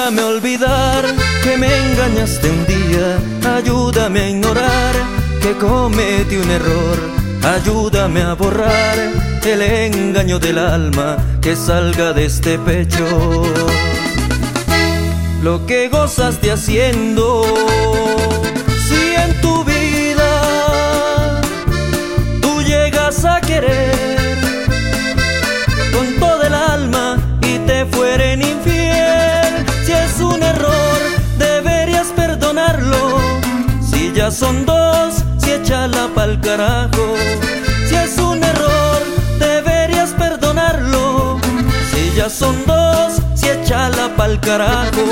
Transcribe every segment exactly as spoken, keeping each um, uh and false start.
Ayúdame a olvidar que me engañaste un día. Ayúdame a ignorar que cometí un error. Ayúdame a borrar el engaño del alma que salga de este pecho. Lo que gozaste haciendo, si en tu vida tú llegas a querer con toda el alma y te fueren infiel, si es un error deberías perdonarlo. Si ya son dos, si échala pa'l carajo. Si es un error deberías perdonarlo. Si ya son dos, si échala pa'l carajo.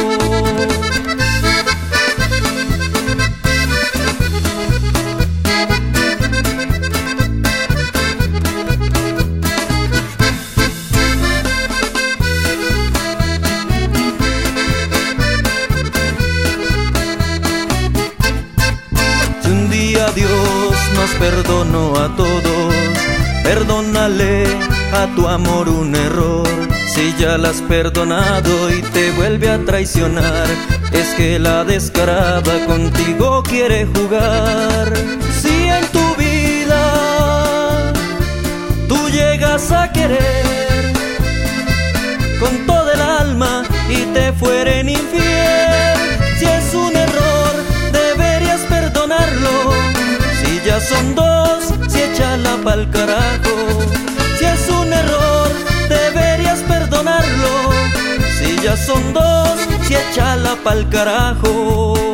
Si un día Dios nos perdonó a todos, perdónale a tu amor un error. Si ya la has perdonado y te vuelve a traicionar, es que la descarada contigo quiere jugar. Si en tu vida tú llegas a querer con toda el alma y te fueren infiel, si es un error deberías perdonarlo. Si ya son dos, si échala pa'l carajo. Si es un error deberías perdonarlo. Si ya son dos, si échala pa'l carajo.